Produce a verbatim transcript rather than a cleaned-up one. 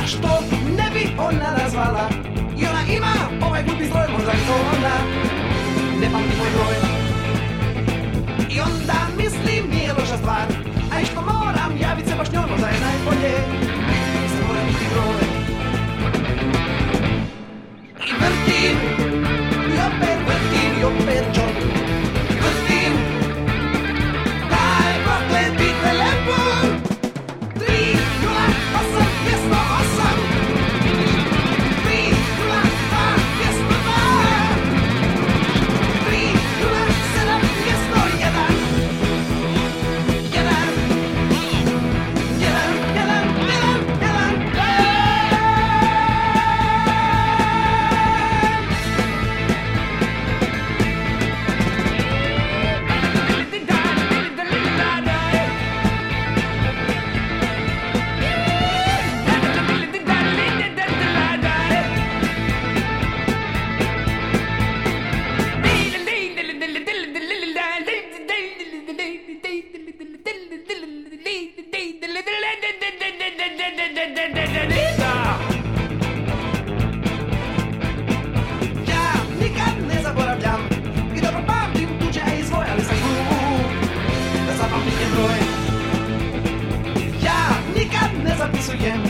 što ne bi ona nazvala? I ona ima ovaj glupi zbroj, možda je to ona. Ne pamti moj broj. I onda mislim nije loša stvar, a i što moram javit se baš njoj, možda je najbolje. I sad moram ti broj. I vrtim, i opet vrtim, i opet čop. Vrtim, taj prokleti telefon. Tri, nula, osam, dvjesto osam. Tri, nula, dva, dvjesto dva. Tri, nula, sedam, dvjesto jedan. Jedan, jedan, jedan, jedan, jedan. Ja nikad ne zaboravljam i dobro pamtim tuđe i svoje, ali sam glup da zapamtim njen broj. Ja nikad ne zapisujem